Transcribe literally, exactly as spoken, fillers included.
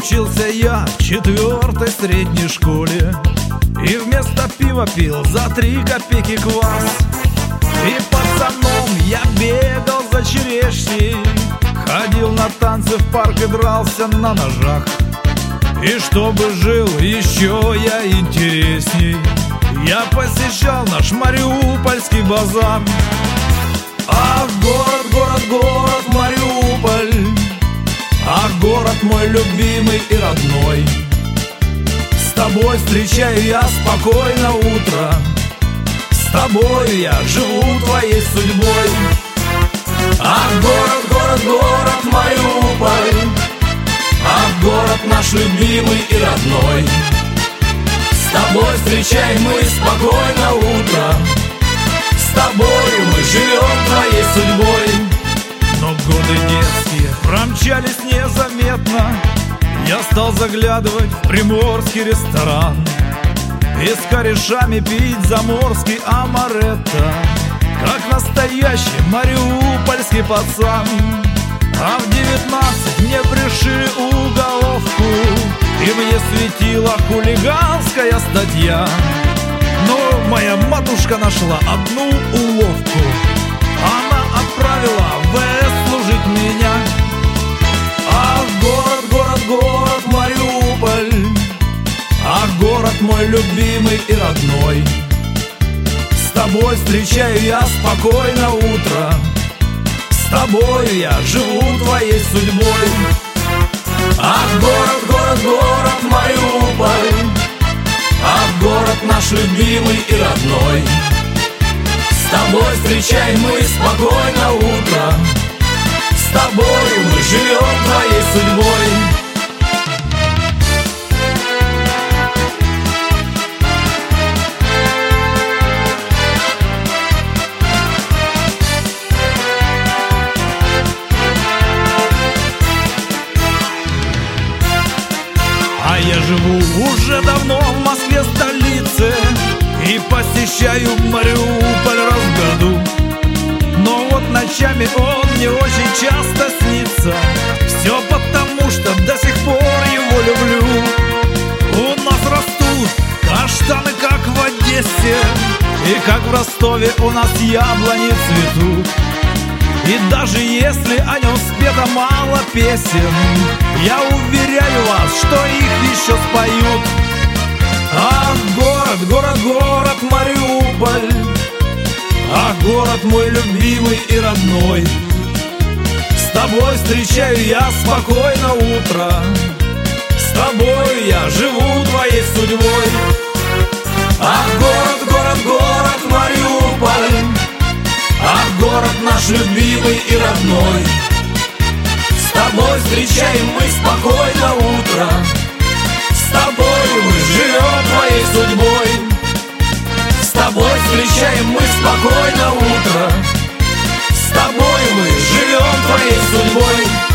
Учился я в четвертой средней школе и вместо пива пил за три копейки квас. И пацаном я бегал за черешней, ходил на танцы в парк и дрался на ножах. И чтобы жил еще я интересней, я посещал наш Мариупольский базар. Ах, город, город, город Мариуполь, ах, город мой любимый и родной. С тобой встречаю я спокойно утро, с тобой я живу твоей судьбой. Ах, город, город, город Мариуполь, ах, город наш любимый и родной. С тобой встречаем мы спокойно утро, с тобой мы живем твоей судьбой. Но годы детские промчались незаметно, я стал заглядывать в приморский ресторан и с корешами пить заморский амаретто, как настоящий мариупольский пацан. А в девятнадцать мне пришили уголовку, и мне светила хулиганская статья. Но моя матушка нашла одну уловку, она отправила в ВС служить меня. Ах, город, город, город Мариуполь, ах, город мой любимый и родной. С тобой встречаю я спокойно утро, с тобой я живу твоей судьбой. Ах, город, город, город Мариуполь, ах, город наш любимый и родной. С тобой встречаем мы спокойно утро, с тобой мы живем твоей судьбой. А я живу уже давно в Москве, столице, и посещаю Мариуполь раз в году. Но вот ночами он мне очень часто снится, все потому, что до сих пор его люблю. У нас растут каштаны, как в Одессе, и как в Ростове у нас яблони цветут. И даже если о нем спето мало песен, я уверяю вас, что их еще споют. Ах, город, город, город Мариуполь, ах, город мой любимый и родной. С тобой встречаю я спокойно утро, с тобой я живу твоей судьбой. Ах, город, город, город Мариуполь, ах, город наш любимый и родной. С тобой встречаем мы спокойно утро, с тобой мы живем твоей судьбой. С тобой встречаем мы спокойно утро, с тобой мы живем твоей судьбой.